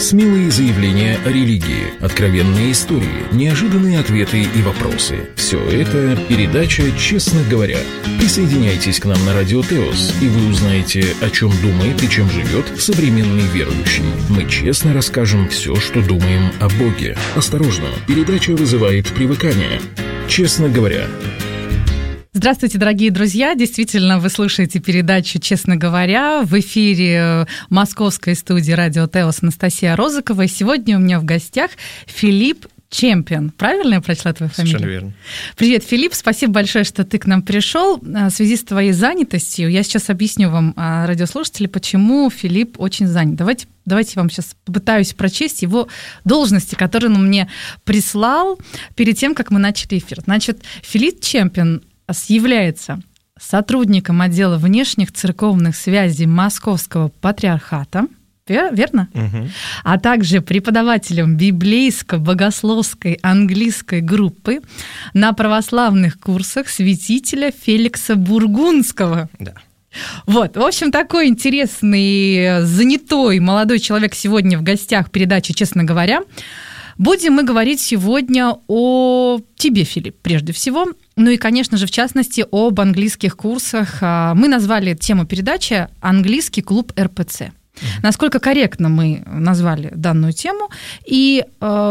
Смелые заявления о религии, откровенные истории, неожиданные ответы и вопросы. Все это передача «Честно говоря». Присоединяйтесь к нам на Радио Теос, и вы узнаете, о чем думает и чем живет современный верующий. Мы честно расскажем все, что думаем о Боге. Осторожно, передача вызывает привыкание. «Честно говоря». Здравствуйте, дорогие друзья! Действительно, вы слушаете передачу «Честно говоря». В эфире московской студии «Радио Теос» Анастасия Розыкова. И сегодня у меня в гостях Филипп Чемпион. Правильно я прочла твою фамилию? Совершенно верно. Привет, Филипп. Спасибо большое, что ты к нам пришел. В связи с твоей занятостью я сейчас объясню вам, радиослушатели, почему Филипп очень занят. Давайте я вам сейчас попытаюсь прочесть его должности, которые он мне прислал перед тем, как мы начали эфир. Значит, Филипп Чемпион является сотрудником отдела внешних церковных связей Московского патриархата, верно? Угу. А также преподавателем библейско-богословской английской группы на православных курсах святителя Феликса Бургундского. Да. Вот, в общем, такой интересный, занятой молодой человек сегодня в гостях передачи «Честно говоря». Будем мы говорить сегодня о тебе, Филипп, прежде всего. Ну и, конечно же, в частности, об английских курсах. Мы назвали тему передачи «Английский клуб РПЦ». Насколько корректно мы назвали данную тему. И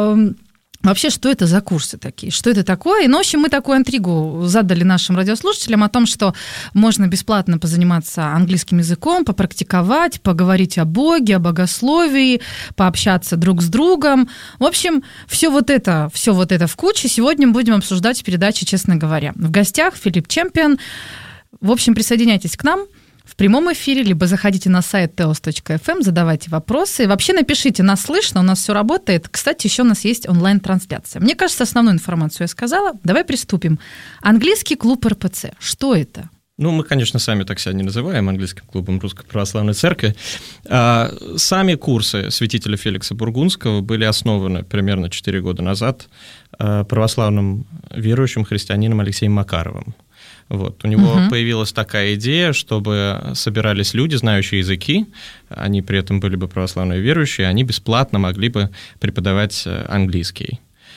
вообще, что это за курсы такие? Что это такое? Ну, в общем, мы такую интригу задали нашим радиослушателям о том, что можно бесплатно позаниматься английским языком, попрактиковать, поговорить о Боге, о богословии, пообщаться друг с другом. В общем, все вот это в куче сегодня будем обсуждать в передаче «Честно говоря». В гостях Филипп Чемпион. В общем, присоединяйтесь к нам в прямом эфире, либо заходите на сайт teos.fm, задавайте вопросы. Вообще напишите, нас слышно, у нас все работает. Кстати, еще у нас есть онлайн-трансляция. Мне кажется, основную информацию я сказала. Давай приступим. Английский клуб РПЦ. Что это? Ну, мы, конечно, сами так себя не называем английским клубом Русской Православной Церкви. Сами курсы святителя Феликса Бургундского были основаны примерно 4 года назад православным верующим христианином Алексеем Макаровым. Вот. У него появилась такая идея, чтобы собирались люди, знающие языки, они при этом были бы православные верующие, они бесплатно могли бы преподавать английский.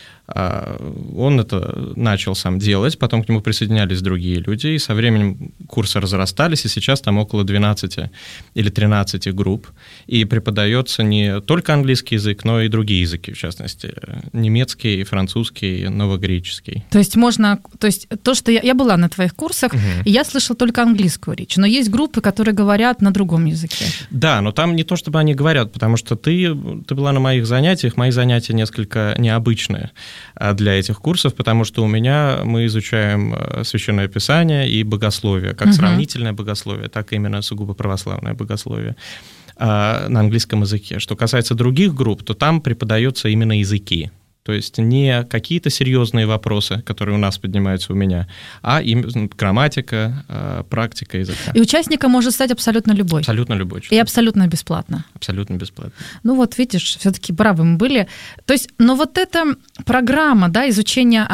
Он это начал сам делать, потом к нему присоединялись другие люди, и со временем курсы разрастались, и сейчас там около 12 или 13 групп, и преподается не только английский язык, но и другие языки, в частности, немецкий, французский, новогреческий. То есть то, что я была на твоих курсах, и я слышала только английскую речь, но есть группы, которые говорят на другом языке. Да, но там не то, чтобы они говорят, потому что ты была на моих занятиях, мои занятия несколько необычные для этих курсов, потому что мы изучаем Священное Писание и богословие, как сравнительное богословие, так и именно сугубо православное богословие на английском языке. Что касается других групп, то там преподаются именно языки. То есть не какие-то серьезные вопросы, которые у нас поднимаются у меня, а именно грамматика, практика языка. И участником может стать абсолютно любой. Абсолютно любой человек. И абсолютно бесплатно. Абсолютно бесплатно. Ну вот, видишь, все-таки правы мы были. То есть, но вот эта программа, да, изучения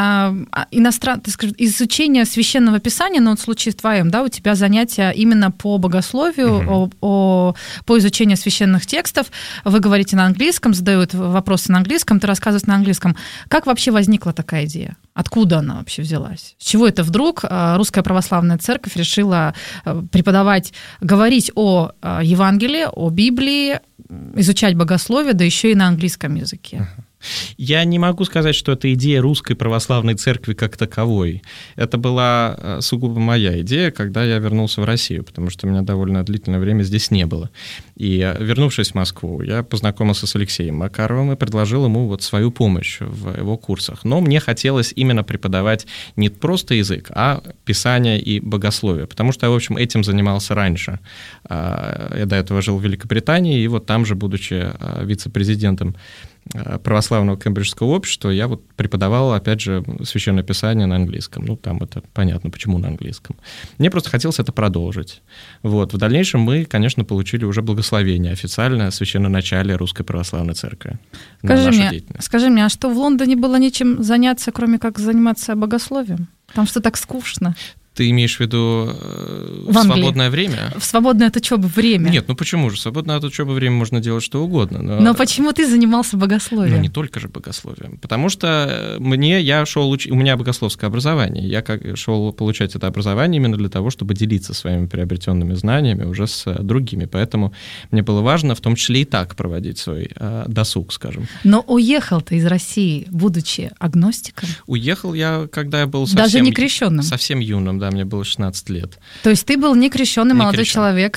изучения Священного Писания, но вот в случае твоем, да, у тебя занятия именно по богословию, по изучению священных текстов. Вы говорите на английском, задают вопросы на английском, ты рассказываешь на английском. Как вообще возникла такая идея? Откуда она вообще взялась? С чего это вдруг Русская Православная Церковь решила преподавать, говорить о Евангелии, о Библии, изучать богословие, да еще и на английском языке? Я не могу сказать, что это идея Русской Православной Церкви как таковой. Это была сугубо моя идея, когда я вернулся в Россию, потому что меня довольно длительное время здесь не было. И, вернувшись в Москву, я познакомился с Алексеем Макаровым и предложил ему вот свою помощь в его курсах. Но мне хотелось именно преподавать не просто язык, а Писание и богословие, потому что я, в общем, этим занимался раньше. Я до этого жил в Великобритании, и вот там же, будучи вице-президентом православного кембриджского общества, я вот преподавал, опять же, Священное Писание на английском. Ну, там это понятно, почему на английском. Мне просто хотелось это продолжить. Вот. В дальнейшем мы, конечно, получили уже благословение официальное священноначалие Русской Православной Церкви на нашу деятельность. Скажи мне, а что в Лондоне было нечем заняться, кроме как заниматься богословием? Там что так скучно? Ты имеешь в виду в свободное время? В свободное от учебы время. Нет, ну почему же? В свободное от учебы время можно делать что угодно. Но почему ты занимался богословием? Ну, не только же богословием. Потому что у меня богословское образование. Я шел получать это образование именно для того, чтобы делиться своими приобретенными знаниями уже с другими. Поэтому мне было важно в том числе и так проводить свой досуг, скажем. Но уехал ты из России, будучи агностиком? Уехал я, когда я был даже не крещенным? Совсем юным. Да, мне было 16 лет. То есть ты был некрещенный молодой человек,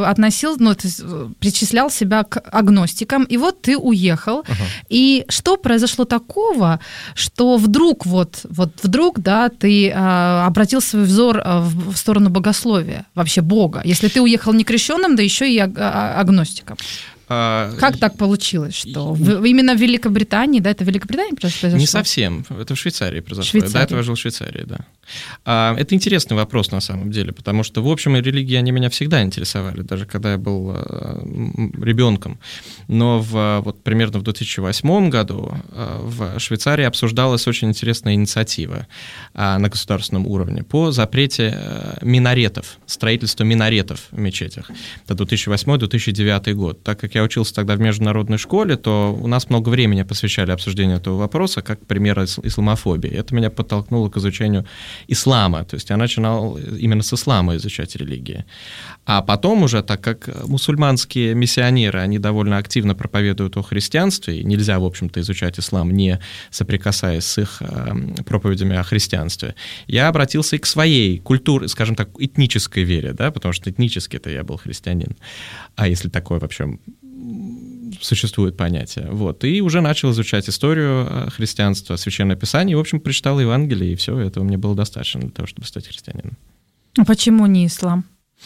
причислял себя к агностикам, и вот ты уехал. И что произошло такого, что вдруг, да, ты обратил свой взор в сторону богословия, вообще Бога, если ты уехал некрещенным, да еще и агностиком? Как так получилось, что именно в Великобритании, да, это в Великобритании произошло? Не совсем, это в Швейцарии произошло. До этого я жил в Швейцарии, да. Это интересный вопрос на самом деле, потому что, в общем, религии, они меня всегда интересовали, даже когда я был ребенком. Но примерно в 2008 году в Швейцарии обсуждалась очень интересная инициатива на государственном уровне по запрете минаретов, строительства минаретов в мечетях. Это 2008-2009 год. Так как я учился тогда в международной школе, то у нас много времени посвящали обсуждению этого вопроса как примера исламофобии. Это меня подтолкнуло к изучению ислама. То есть я начинал именно с ислама изучать религии. А потом уже, так как мусульманские миссионеры, они довольно активно проповедуют о христианстве, и нельзя, в общем-то, изучать ислам, не соприкасаясь с их проповедями о христианстве, я обратился и к своей культуре, скажем так, этнической вере, да, потому что этнически-то я был христианин. А если такое вообще существует понятие. И уже начал изучать историю христианства, Священное Писание, и, в общем, прочитал Евангелие, и все, этого мне было достаточно для того, чтобы стать христианином. А почему не ислам?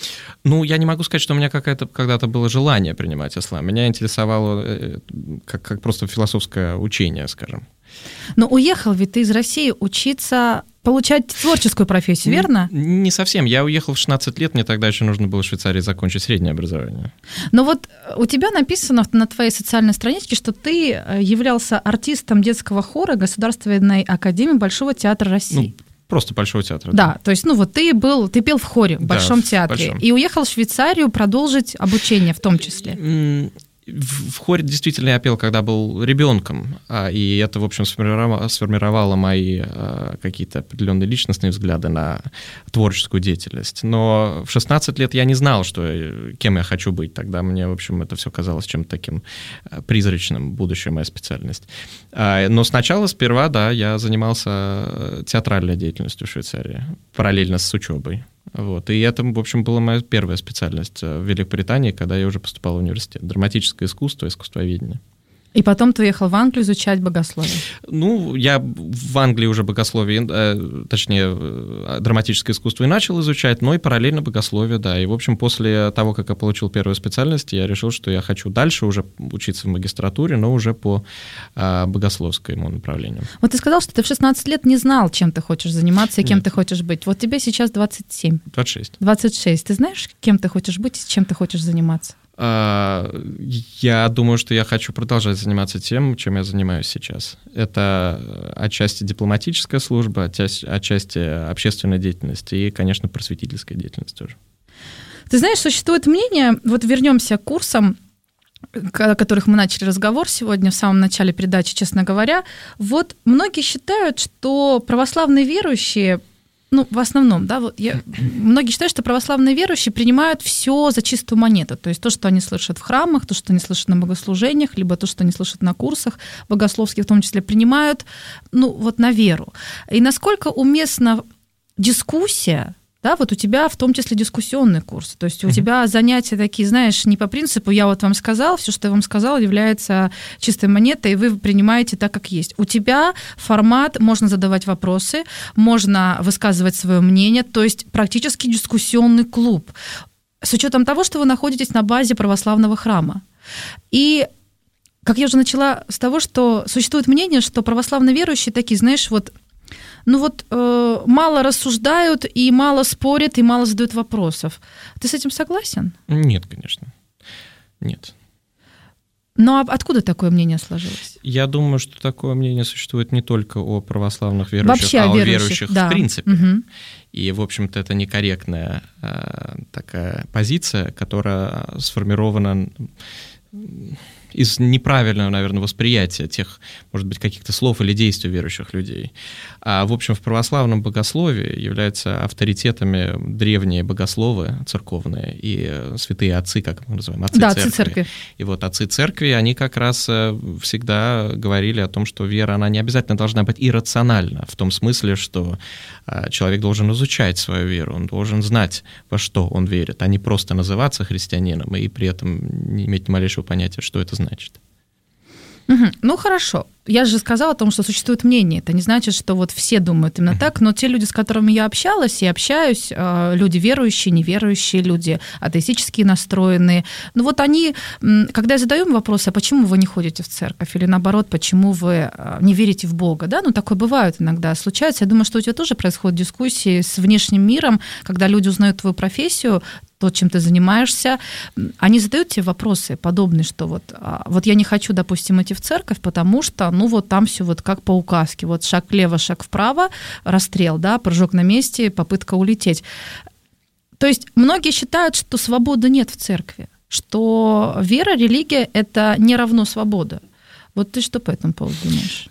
Я не могу сказать, что у меня когда-то было желание принимать ислам. Меня интересовало как просто философское учение, скажем. Но уехал ведь ты из России учиться, получать творческую профессию, верно? Не совсем. Я уехал в 16 лет, мне тогда еще нужно было в Швейцарии закончить среднее образование. Но у тебя написано на твоей социальной страничке, что ты являлся артистом детского хора Государственной академии Большого театра России. Просто Большого театра. Да, то есть, ты пел в хоре в Большом театре и уехал в Швейцарию продолжить обучение в том числе. В хоре действительно я пел, когда был ребенком, и это, в общем, сформировало мои какие-то определенные личностные взгляды на творческую деятельность. Но в 16 лет я не знал, кем я хочу быть. Тогда мне, в общем, это все казалось чем-то таким призрачным, будущая моя специальность. Но сперва, да, я занимался театральной деятельностью в Швейцарии, параллельно с учебой. И это, в общем, была моя первая специальность в Великобритании, когда я уже поступал в университет. Драматическое искусство, искусствоведение. И потом ты уехал в Англию изучать богословие. Я в Англии уже богословие, точнее, драматическое искусство и начал изучать, но и параллельно богословие, да. И, в общем, после того, как я получил первую специальность, я решил, что я хочу дальше уже учиться в магистратуре, но уже по богословскому направлению. Ты сказал, что ты в 16 лет не знал, чем ты хочешь заниматься и кем ты хочешь быть. Тебе сейчас 27. 26. 26. Ты знаешь, кем ты хочешь быть и чем ты хочешь заниматься? Я думаю, что я хочу продолжать заниматься тем, чем я занимаюсь сейчас. Это отчасти дипломатическая служба, отчасти общественная деятельность и, конечно, просветительская деятельность тоже. Ты знаешь, существует мнение, вернемся к курсам, о которых мы начали разговор сегодня, в самом начале передачи, честно говоря. Многие считают, что православные верующие, в основном, да, многие считают, что православные верующие принимают все за чистую монету. То есть то, что они слышат в храмах, то, что они слышат на богослужениях, либо то, что они слышат на курсах богословских, в том числе, принимают, на веру. И насколько уместна дискуссия, да, у тебя в том числе дискуссионный курс. То есть у тебя занятия такие, знаешь, не по принципу «я вам сказал, все, что я вам сказал, является чистой монетой, и вы принимаете так, как есть». У тебя формат, можно задавать вопросы, можно высказывать свое мнение, то есть практически дискуссионный клуб, с учетом того, что вы находитесь на базе православного храма. И как я уже начала с того, что существует мнение, что православные верующие такие, знаешь, мало рассуждают и мало спорят, и мало задают вопросов. Ты с этим согласен? Нет, конечно. Нет. Но откуда такое мнение сложилось? Я думаю, что такое мнение существует не только о православных верующих, вообще а о о верующих да. в принципе. Угу. И, в общем-то, это некорректная такая позиция, которая сформирована из неправильного, наверное, восприятия тех, может быть, каких-то слов или действий верующих людей. А, в общем, в православном богословии являются авторитетами древние богословы церковные и святые отцы, как мы называем, отцы церкви. Отцы церкви. И вот отцы церкви, они как раз всегда говорили о том, что вера, она не обязательно должна быть иррациональна, в том смысле, что человек должен изучать свою веру, он должен знать, во что он верит, а не просто называться христианином и при этом не иметь ни малейшего понятия, что это значит. Угу. Ну, хорошо. Я же сказала о том, что существует мнение. Это не значит, что вот все думают именно так, но те люди, с которыми я общалась и общаюсь, люди верующие, неверующие, люди атеистически настроенные, ну вот они, когда я задаю им вопрос, а почему вы не ходите в церковь, или наоборот, почему вы не верите в Бога, да, ну такое бывает иногда, случается. Я думаю, что у тебя тоже происходят дискуссии с внешним миром, когда люди узнают твою профессию, то, чем ты занимаешься, они задают тебе вопросы подобные, что вот я не хочу, допустим, идти в церковь, потому что, ну вот там все вот как по указке, вот шаг влево, шаг вправо, расстрел, да, прыжок на месте, попытка улететь. То есть многие считают, что свободы нет в церкви, что вера, религия – это не равно свобода. Вот ты что по этому поводу думаешь?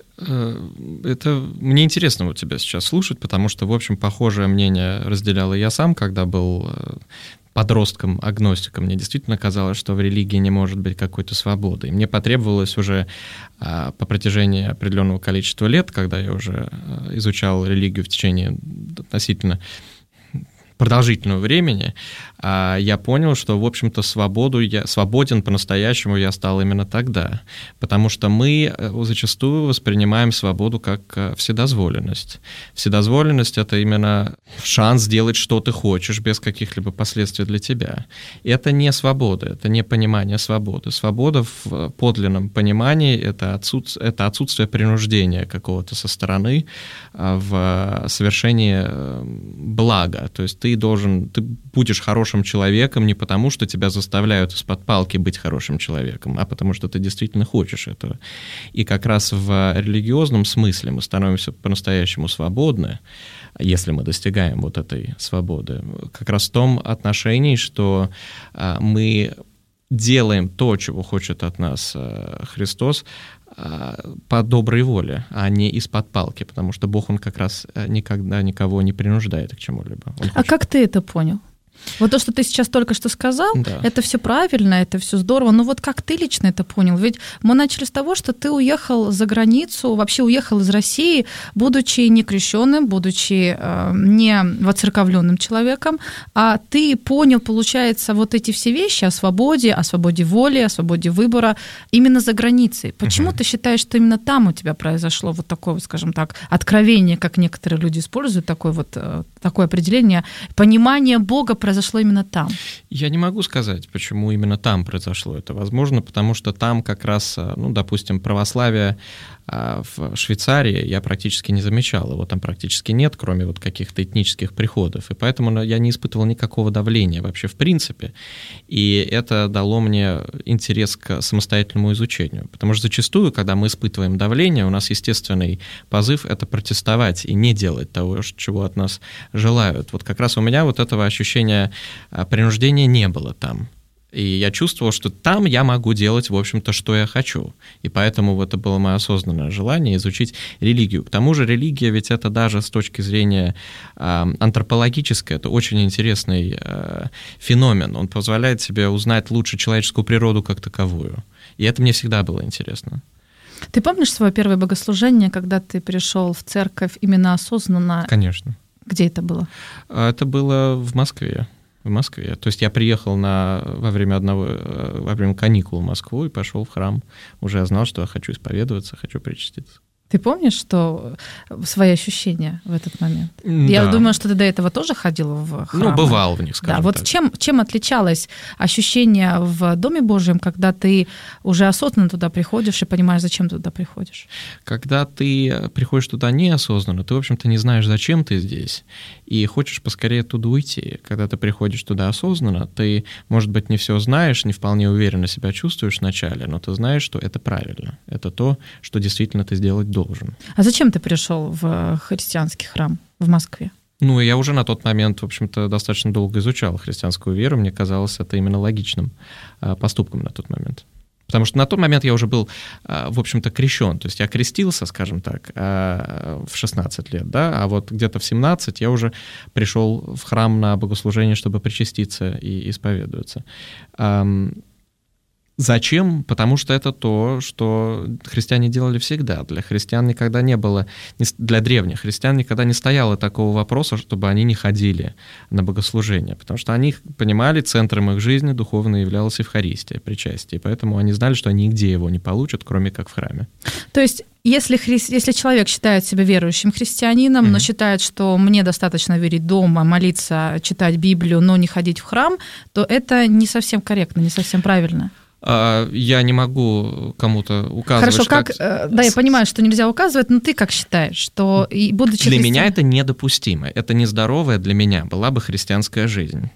Это мне интересно вот тебя сейчас слушать, потому что, в общем, похожее мнение разделял и я сам, когда был подростком, агностиком. Мне действительно казалось, что в религии не может быть какой-то свободы. И мне потребовалось уже по протяжении определенного количества лет, когда я уже изучал религию в течение относительно продолжительного времени, я понял, что, в общем-то, свободен по-настоящему я стал именно тогда, потому что мы зачастую воспринимаем свободу как вседозволенность. Вседозволенность — это именно шанс сделать, что ты хочешь, без каких-либо последствий для тебя. И это не свобода, это не понимание свободы. Свобода в подлинном понимании — это отсутствие принуждения какого-то со стороны в совершении блага. То есть ты будешь хорошим человеком не потому, что тебя заставляют из-под палки быть хорошим человеком, а потому что ты действительно хочешь этого. И как раз в религиозном смысле мы становимся по-настоящему свободны, если мы достигаем вот этой свободы, как раз в том отношении, что мы делаем то, чего хочет от нас Христос, по доброй воле, а не из-под палки, потому что Бог, Он как раз никогда никого не принуждает к чему-либо. А как ты это понял? Вот то, что ты сейчас только что сказал, да. Это все правильно, это все здорово, но вот как ты лично это понял? Ведь мы начали с того, что ты уехал за границу, вообще уехал из России, будучи не крещенным, будучи не воцерковленным человеком, а ты понял, получается, вот эти все вещи о свободе воли, о свободе выбора именно за границей. Почему ты считаешь, что именно там у тебя произошло вот такое, скажем так, откровение, как некоторые люди используют, такое определение, понимание Бога произошло именно там? Я не могу сказать, почему именно там произошло это. Возможно, потому что там как раз, допустим, православие в Швейцарии я практически не замечал. Его там практически нет, кроме вот каких-то этнических приходов. И поэтому я не испытывал никакого давления вообще в принципе. И это дало мне интерес к самостоятельному изучению. Потому что зачастую, когда мы испытываем давление, у нас естественный позыв — это протестовать и не делать того, чего от нас желают. Вот как раз у меня вот этого ощущения принуждения не было там. И я чувствовал, что там я могу делать, в общем-то, что я хочу. И поэтому это было мое осознанное желание изучить религию. К тому же религия, ведь это даже с точки зрения антропологической, это очень интересный феномен. Он позволяет себе узнать лучше человеческую природу как таковую. И это мне всегда было интересно. Ты помнишь свое первое богослужение, когда ты пришел в церковь именно осознанно? Конечно. Где это было? Это было в Москве. То есть я приехал во время каникул в Москву и пошел в храм. Уже я знал, что я хочу исповедоваться, хочу причаститься. Ты помнишь, что свои ощущения в этот момент? Да. Я думаю, что ты до этого тоже ходила в храмы. Ну, бывал в них, скажем так. Вот чем отличалось ощущение в Доме Божьем, когда ты уже осознанно туда приходишь и понимаешь, зачем ты туда приходишь? Когда ты приходишь туда неосознанно, ты, в общем-то, не знаешь, зачем ты здесь, и хочешь поскорее оттуда уйти. Когда ты приходишь туда осознанно, ты, может быть, не все знаешь, не вполне уверенно себя чувствуешь вначале, но ты знаешь, что это правильно. Это то, что действительно ты сделать должен. А зачем ты пришел в христианский храм в Москве? Ну, я уже на тот момент, в общем-то, достаточно долго изучал христианскую веру. Мне казалось, это именно логичным поступком на тот момент. Потому что на тот момент я уже был, в общем-то, крещен. То есть я крестился, скажем так, в 16 лет, да, а вот где-то в 17 я уже пришел в храм на богослужение, чтобы причаститься и исповедоваться. Зачем? Потому что это то, что христиане делали всегда. Для христиан никогда не было, для древних христиан никогда не стояло такого вопроса, чтобы они не ходили на богослужение, потому что они понимали, центром их жизни духовно являлась Евхаристия, причастие, поэтому они знали, что они нигде его не получат, кроме как в храме. То есть если человек считает себя верующим христианином, но считает, что мне достаточно верить дома, молиться, читать Библию, но не ходить в храм, то это не совсем корректно, не совсем правильно. Я не могу кому-то указывать. Хорошо, да, я понимаю, что нельзя указывать, но ты как считаешь, что будучи Для меня это недопустимо. Это нездоровая для меня была бы христианская жизнь.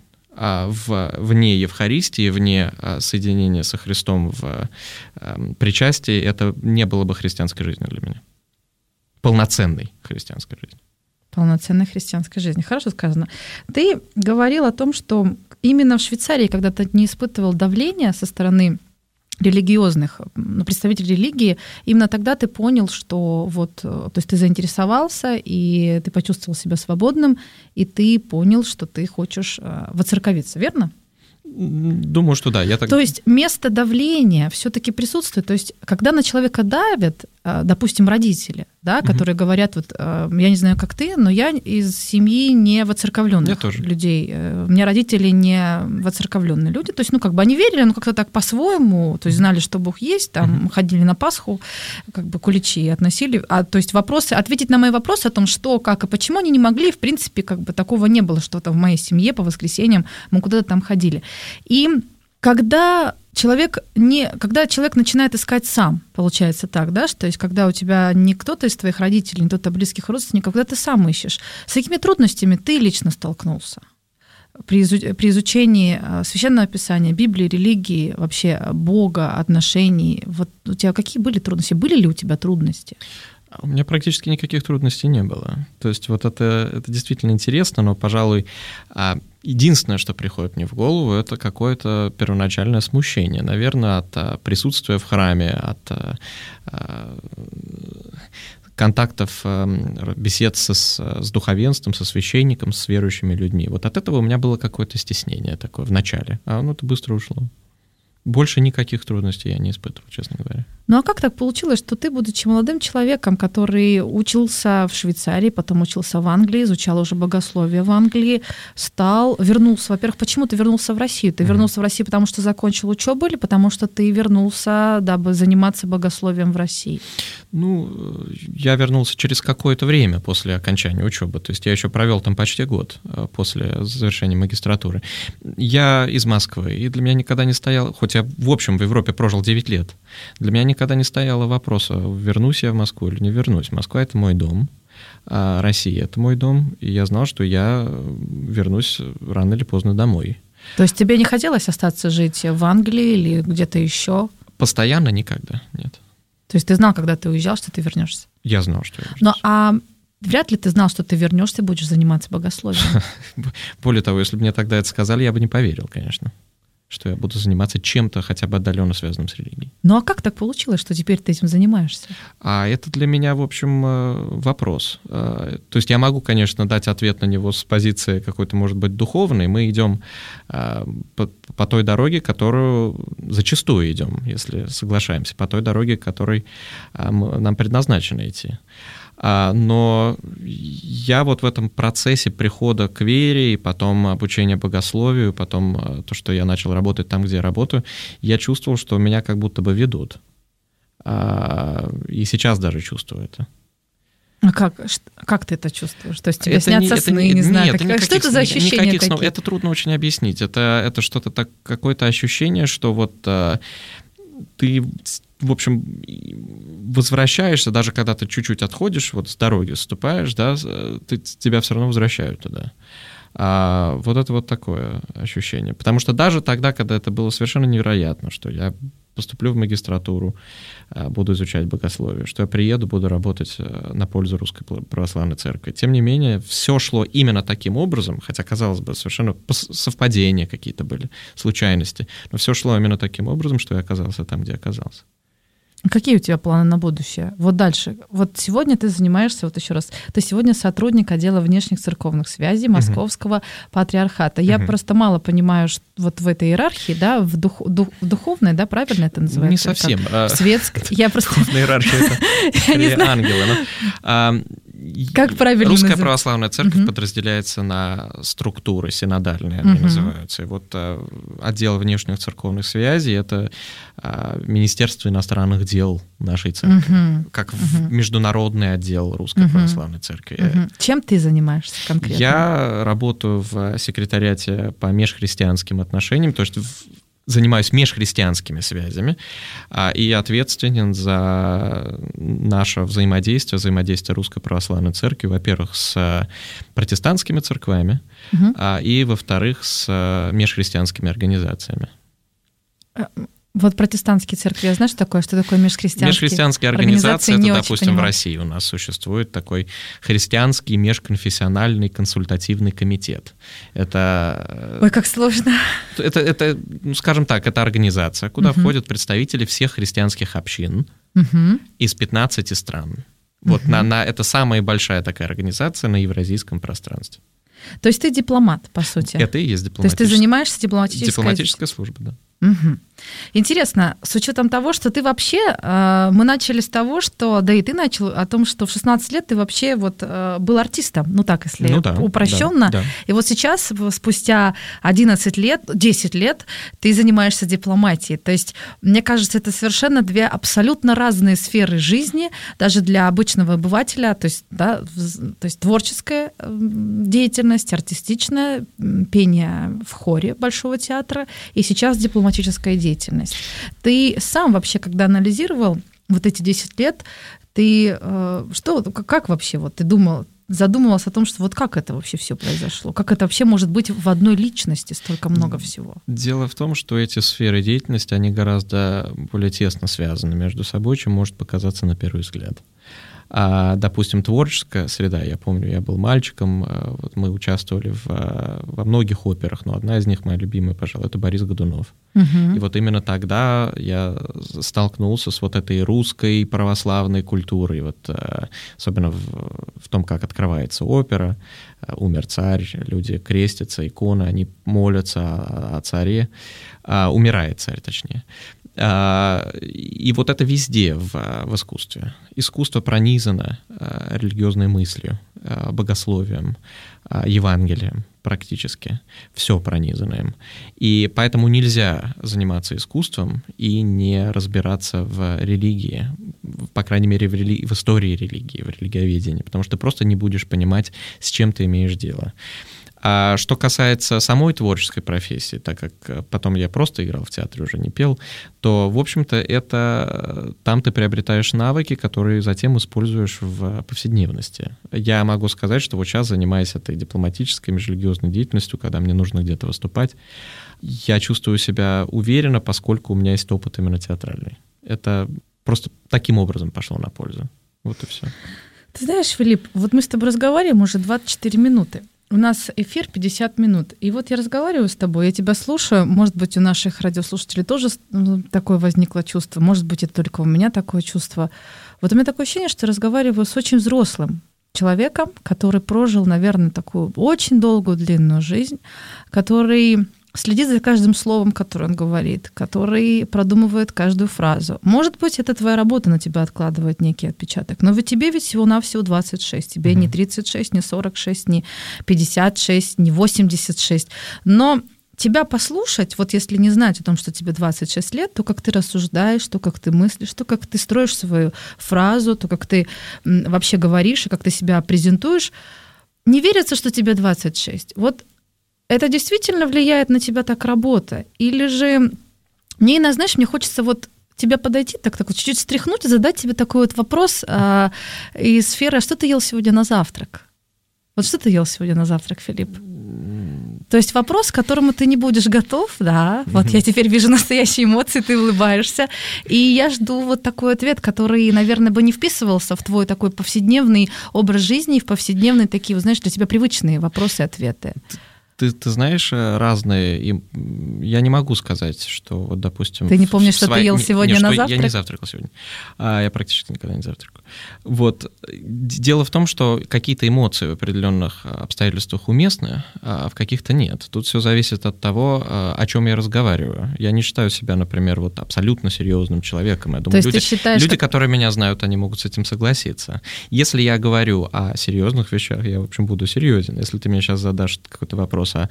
Вне Евхаристии, вне соединения со Христом в причастии, это не было бы христианской жизнью для меня. Полноценной христианской жизни. Полноценной христианской жизни. Хорошо сказано. Ты говорил о том, что именно в Швейцарии, когда ты не испытывал давления со стороны религиозных, представителей религии, именно тогда ты понял, что то есть ты заинтересовался, и ты почувствовал себя свободным, и ты понял, что ты хочешь воцерковиться, верно? Думаю, что да. То есть место давления все-таки присутствует. То есть когда на человека давят, допустим, родители, да, которые говорят, я не знаю, как ты, но я из семьи не воцерковленных людей. У меня родители не воцерковленные люди. То есть, они верили, но как-то так по-своему, то есть знали, что Бог есть, там ходили на Пасху, куличи относили. То есть ответить на мои вопросы о том, что, как и почему они не могли, в принципе, такого не было, что там в моей семье по воскресеньям мы куда-то там ходили. И когда человек начинает искать сам, получается так, да, что есть, когда у тебя не кто-то из твоих родителей, не кто-то близких родственников, когда ты сам ищешь, с какими трудностями ты лично столкнулся при изучении Священного Писания, Библии, религии, вообще Бога, отношений? Вот у тебя какие были трудности? Были ли у тебя трудности? У меня практически никаких трудностей не было. То есть это действительно интересно, но, пожалуй, единственное, что приходит мне в голову, это какое-то первоначальное смущение, наверное, от присутствия в храме, от контактов, бесед с духовенством, со священником, с верующими людьми. Вот от этого у меня было какое-то стеснение такое в начале, а оно-то быстро ушло. Больше никаких трудностей я не испытывал, честно говоря. Ну а как так получилось, что ты, будучи молодым человеком, который учился в Швейцарии, потом учился в Англии, изучал уже богословие в Англии, вернулся, во-первых, почему ты вернулся в Россию? Ты вернулся в Россию, потому что закончил учебу, или потому что ты вернулся, дабы заниматься богословием в России? Я вернулся через какое-то время после окончания учебы, то есть я еще провел там почти год после завершения магистратуры. Я из Москвы, и для меня никогда не стоял, хоть я, в общем, в Европе прожил 9 лет, для меня никогда не стояло вопроса, вернусь я в Москву или не вернусь. Москва — это мой дом, а Россия — это мой дом, и я знал, что я вернусь рано или поздно домой. То есть тебе не хотелось остаться жить в Англии или где-то еще? Постоянно никогда, нет. То есть ты знал, когда ты уезжал, что ты вернешься? Я знал, что я вернусь. А вряд ли ты знал, что ты вернешься и будешь заниматься богословием. Более того, если бы мне тогда это сказали, я бы не поверил, конечно, что я буду заниматься чем-то хотя бы отдаленно связанным с религией. Ну а как так получилось, что теперь ты этим занимаешься? А это для меня, в общем, вопрос. То есть я могу, конечно, дать ответ на него с позиции какой-то, может быть, духовной. Мы идем по той дороге, которую зачастую идем, если соглашаемся, по той дороге, которой нам предназначено идти. Но я в этом процессе прихода к вере, и потом обучения богословию, потом то, что я начал работать там, где я работаю, я чувствовал, что меня как будто бы ведут. И сейчас даже чувствую это. А как ты это чувствуешь? То есть тебе снятся сны, не знаю. Что это за ощущения такие? Это трудно очень объяснить. Это что-то так, какое-то ощущение, что вот ты, в общем, возвращаешься, даже когда ты чуть-чуть отходишь, вот с дороги вступаешь, да, тебя все равно возвращают туда. Вот это вот такое ощущение. Потому что даже тогда, когда это было совершенно невероятно, что я поступлю в магистратуру, буду изучать богословие, что я приеду, буду работать на пользу Русской Православной Церкви. Тем не менее, все шло именно таким образом, хотя, казалось бы, совершенно совпадения какие-то были, случайности, но все шло именно таким образом, что я оказался там, где оказался. Какие у тебя планы на будущее? Вот дальше. Вот сегодня ты занимаешься, вот еще раз, ты сегодня сотрудник отдела внешних церковных связей Московского патриархата. Я просто мало понимаю, что вот в этой иерархии, да, в духовной, да, правильно это называется? Не совсем. В светской. Я просто... Духовная иерархия — это ангелы. Как правильно Русская называется? православная церковь подразделяется на структуры синодальные, они называются. И вот отдел внешних церковных связей — это Министерство иностранных дел нашей церкви, как международный отдел Русской православной церкви. Чем ты занимаешься конкретно? Я работаю в секретариате по межхристианским отношениям, то есть занимаюсь межхристианскими связями и ответственен за наше взаимодействие Русской Православной Церкви, во-первых, с протестантскими церквями, и, во-вторых, с межхристианскими организациями. Вот протестантские церкви, я знаю, что такое межхристианские? Межхристианские организации, это, допустим, в России у нас существует такой христианский межконфессиональный консультативный комитет. Это... Ой, как сложно. Это, скажем так, это организация, куда входят представители всех христианских общин из 15 стран. Вот это самая большая такая организация на евразийском пространстве. То есть ты дипломат, по сути? Это и есть дипломатическая. То есть ты занимаешься дипломатической службой, да. Интересно, с учетом того, что ты вообще, мы начали с того, что, да и ты начал о том, что в 16 лет ты вообще вот был артистом, ну так, если упрощенно. Да. И вот сейчас, спустя 11 лет, 10 лет, ты занимаешься дипломатией. То есть, мне кажется, это совершенно две абсолютно разные сферы жизни, даже для обычного обывателя, то есть, да, то есть творческая деятельность, артистичная, пение в хоре Большого театра, и сейчас дипломатическая деятельность. Ты сам вообще, когда анализировал вот эти 10 лет, ты как вообще вот ты задумывался о том, что вот как это вообще все произошло? Как это вообще может быть в одной личности столько много всего? Дело в том, что эти сферы деятельности, они гораздо более тесно связаны между собой, чем может показаться на первый взгляд. Допустим, творческая среда, я помню, я был мальчиком, вот мы участвовали во многих операх, но одна из них, моя любимая, пожалуй, это Борис Годунов. И вот именно тогда я столкнулся с вот этой русской православной культурой, вот, особенно в том, как открывается опера, умер царь, люди крестятся, иконы, они молятся о царе, умирает царь, точнее. И вот это везде в искусстве. Искусство пронизано религиозной мыслью, богословием, Евангелием практически. Все пронизано им. И поэтому нельзя заниматься искусством и не разбираться в религии, по крайней мере, в истории религии, в религиоведении, потому что ты просто не будешь понимать, с чем ты имеешь дело. А что касается самой творческой профессии, так как потом я просто играл в театре, уже не пел, то, в общем-то, это там ты приобретаешь навыки, которые затем используешь в повседневности. Я могу сказать, что вот сейчас, занимаясь этой дипломатической, межрелигиозной деятельностью, когда мне нужно где-то выступать, я чувствую себя уверенно, поскольку у меня есть опыт именно театральный. Это просто таким образом пошло на пользу. Вот и все. Ты знаешь, Филипп, вот мы с тобой разговариваем уже 24 минуты. У нас эфир 50 минут. И вот я разговариваю с тобой, я тебя слушаю. Может быть, у наших радиослушателей тоже такое возникло чувство. Может быть, это только у меня такое чувство. Вот у меня такое ощущение, что я разговариваю с очень взрослым человеком, который прожил, наверное, такую очень долгую, длинную жизнь, который следит за каждым словом, которое он говорит, который продумывает каждую фразу. Может быть, это твоя работа на тебя откладывает некий отпечаток, но ведь тебе ведь всего-навсего 26, тебе не 36, не 46, не 56, не 86. Но тебя послушать, вот если не знать о том, что тебе 26 лет, то как ты рассуждаешь, то как ты мыслишь, то как ты строишь свою фразу, то как ты вообще говоришь и как ты себя презентуешь, не верится, что тебе 26. Вот это действительно влияет на тебя так работа? Или же мне иногда, знаешь, мне хочется вот тебе подойти, так вот чуть-чуть стряхнуть и задать тебе такой вот вопрос из сферы, что ты ел сегодня на завтрак? Вот что ты ел сегодня на завтрак, Филипп? То есть вопрос, к которому ты не будешь готов, да, вот я теперь вижу настоящие эмоции, ты улыбаешься, и я жду вот такой ответ, который, наверное, бы не вписывался в твой такой повседневный образ жизни, в повседневные такие, знаешь, для тебя привычные вопросы и ответы. Ты знаешь, разные, и я не могу сказать, что вот, допустим... Ты не помнишь, что ты ел сегодня на завтрак? Я не завтракал сегодня, я практически никогда не завтракаю. Вот. Дело в том, что какие-то эмоции в определенных обстоятельствах уместны, а в каких-то нет. Тут все зависит от того, о чем я разговариваю. Я не считаю себя, например, вот абсолютно серьезным человеком. Я думаю, люди, которые меня знают, они могут с этим согласиться. Если я говорю о серьезных вещах, я, в общем, буду серьезен. Если ты мне сейчас задашь какой-то вопрос о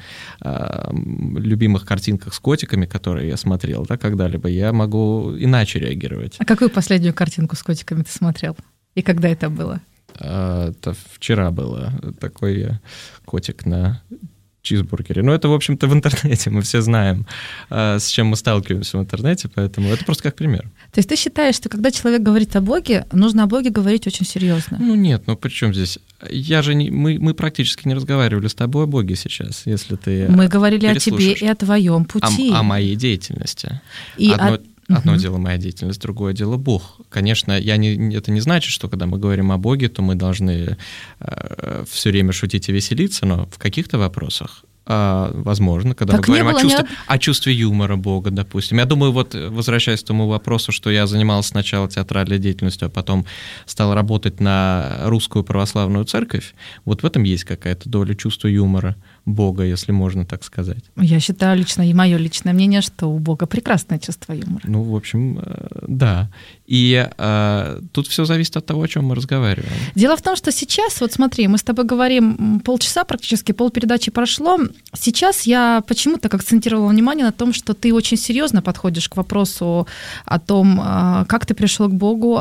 любимых картинках с котиками, которые я смотрел, да, когда-либо, я могу иначе реагировать. А какую последнюю картинку с котиками ты смотрел? И когда это было? Это вчера было. Такой котик на чизбургере. Ну, это, в общем-то, в интернете. Мы все знаем, с чем мы сталкиваемся в интернете, поэтому это просто как пример. То есть ты считаешь, что когда человек говорит о Боге, нужно о Боге говорить очень серьезно? Ну, нет, ну при чем здесь? Мы практически не разговаривали с тобой о Боге сейчас, если ты Мы говорили о тебе и о твоем пути. О моей деятельности. Одно дело моя деятельность, другое дело Бог. Конечно, это не значит, что когда мы говорим о Боге, то мы должны все время шутить и веселиться, но в каких-то вопросах, возможно, когда мы говорим о чувстве юмора Бога, допустим. Я думаю, вот возвращаясь к тому вопросу, что я занимался сначала театральной деятельностью, а потом стал работать на Русскую Православную Церковь, вот в этом есть какая-то доля чувства юмора Бога, если можно так сказать. Я считаю лично, и мое личное мнение, что у Бога прекрасное чувство юмора. Ну, в общем, да. И тут все зависит от того, о чем мы разговариваем. Дело в том, что сейчас, вот смотри, мы с тобой говорим полчаса, практически полпередачи прошло. Сейчас я почему-то акцентировала внимание на том, что ты очень серьезно подходишь к вопросу о том, как ты пришел к Богу,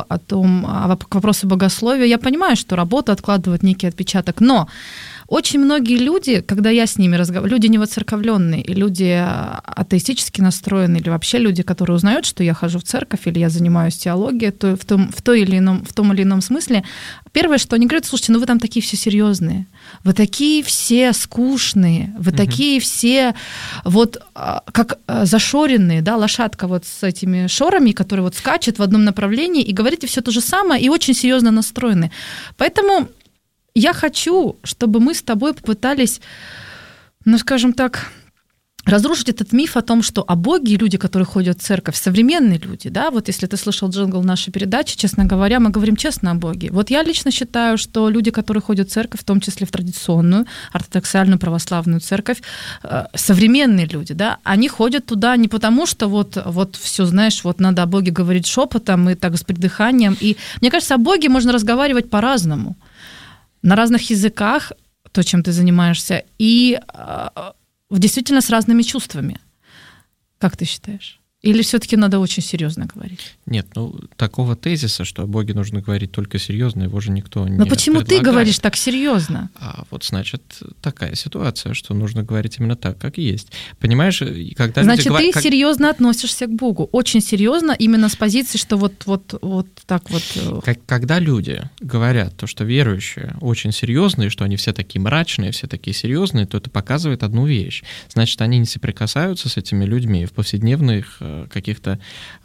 к вопросу богословия. Я понимаю, что работа откладывает некий отпечаток, но очень многие люди, когда я с ними разговариваю, люди невоцерковленные, и люди атеистически настроенные, или вообще люди, которые узнают, что я хожу в церковь или я занимаюсь теологией, то в том или ином смысле, первое, что они говорят: слушайте, ну вы там такие все серьезные, вы такие все скучные, вы такие все вот как зашоренные, да, лошадка вот с этими шорами, которые вот скачет в одном направлении, и говорите все то же самое, и очень серьезно настроены. Поэтому я хочу, чтобы мы с тобой попытались, ну, скажем так, разрушить этот миф о том, что о Боге люди, которые ходят в церковь, современные люди, да, вот если ты слышал джингл нашей передачи, честно говоря, мы говорим честно о Боге. Вот я лично считаю, что люди, которые ходят в церковь, в том числе в традиционную, ортодоксальную православную церковь, современные люди, да, они ходят туда не потому, что вот все, знаешь, вот надо о Боге говорить шепотом и так с придыханием. И мне кажется, о Боге можно разговаривать по-разному. На разных языках, то, чем ты занимаешься, и действительно с разными чувствами. Как ты считаешь? Или все-таки надо очень серьезно говорить? Нет, ну такого тезиса, что о Боге нужно говорить только серьезно, его же никто не Но почему предлагает. ты говоришь так серьезно? А вот значит такая ситуация, что нужно говорить именно так, как есть. Понимаешь, когда значит, люди говорят, ты серьезно относишься к Богу, очень серьезно, именно с позиции, что вот так вот. Когда люди говорят то, что верующие очень серьезные, что они все такие мрачные, все такие серьезные, то это показывает одну вещь. Значит, они не соприкасаются с этими людьми в повседневных каких-то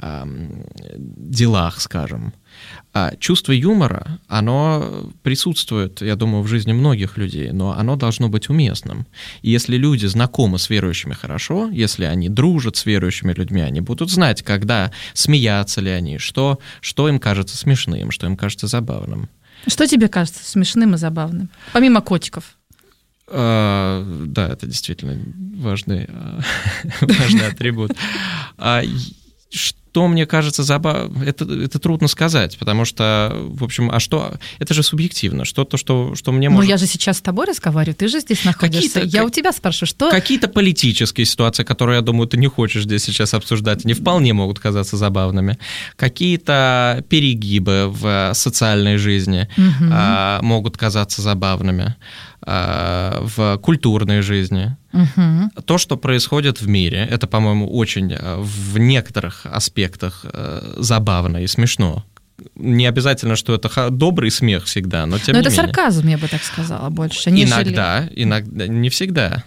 делах, скажем. Чувство юмора, оно присутствует, я думаю, в жизни многих людей, но оно должно быть уместным. И если люди знакомы с верующими хорошо, если они дружат с верующими людьми, они будут знать, когда смеяться ли они, что им кажется смешным, что им кажется забавным. Что тебе кажется смешным и забавным, помимо котиков? Да, это действительно важный атрибут. что мне кажется забавно, это трудно сказать, потому что, в общем, это же субъективно, что мне может... Ну, я же сейчас с тобой разговариваю, ты же здесь находишься, я у тебя спрашиваю, что... Какие-то политические ситуации, которые, я думаю, ты не хочешь здесь сейчас обсуждать, они вполне могут казаться забавными. Какие-то перегибы в социальной жизни могут казаться забавными, в культурной жизни. То, что происходит в мире, это, по-моему, очень в некоторых аспектах забавно и смешно. Не обязательно, что это добрый смех всегда, но тем не менее. Но это сарказм, я бы так сказала, больше. Иногда, не всегда.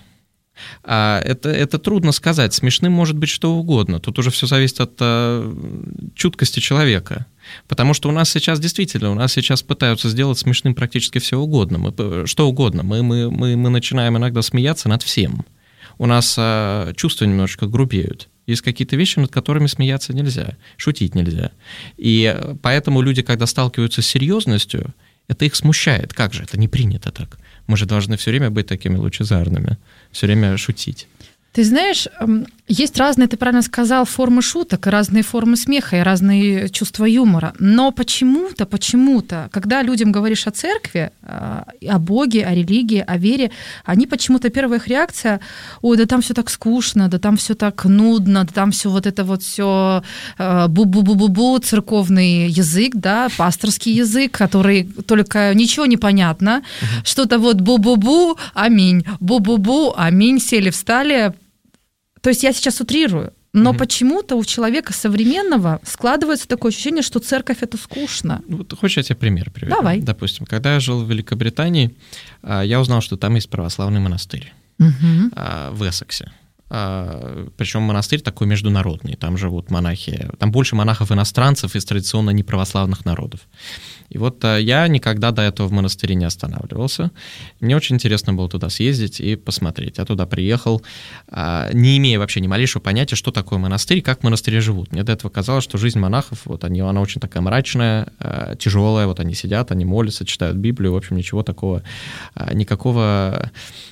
Это трудно сказать. Смешным может быть что угодно. Тут уже все зависит от чуткости человека. Потому что у нас сейчас пытаются сделать смешным практически все угодно. Что угодно. Мы начинаем иногда смеяться над всем. У нас чувства немножечко грубеют. Есть какие-то вещи, над которыми смеяться нельзя, шутить нельзя. И поэтому люди, когда сталкиваются с серьезностью, это их смущает. Как же, это не принято так. Мы же должны все время быть такими лучезарными, все время шутить. Ты знаешь, есть разные, ты правильно сказал, формы шуток, и разные формы смеха, и разные чувства юмора. Но почему-то, когда людям говоришь о церкви, о Боге, о религии, о вере, они почему-то, первая их реакция: ой, да там все так скучно, да там все так нудно, да там все вот это вот все бу-бу-бу-бу-бу, церковный язык, да, пасторский язык, который только ничего не понятно, что-то вот бу-бу-бу, аминь, бу-бу-бу, аминь, сели, встали. То есть я сейчас утрирую, но почему-то у человека современного складывается такое ощущение, что церковь – это скучно. Вот, хочешь, я тебе пример приведу? Давай. Допустим, когда я жил в Великобритании, я узнал, что там есть православный монастырь в Эссексе. Причем монастырь такой международный, там живут монахи, там больше монахов-иностранцев из традиционно неправославных народов. И вот я никогда до этого в монастыре не останавливался. Мне очень интересно было туда съездить и посмотреть. Я туда приехал, не имея вообще ни малейшего понятия, что такое монастырь, как в монастыре живут. Мне до этого казалось, что жизнь монахов, она очень такая мрачная, тяжелая, вот они сидят, они молятся, читают Библию, в общем, ничего такого, никакого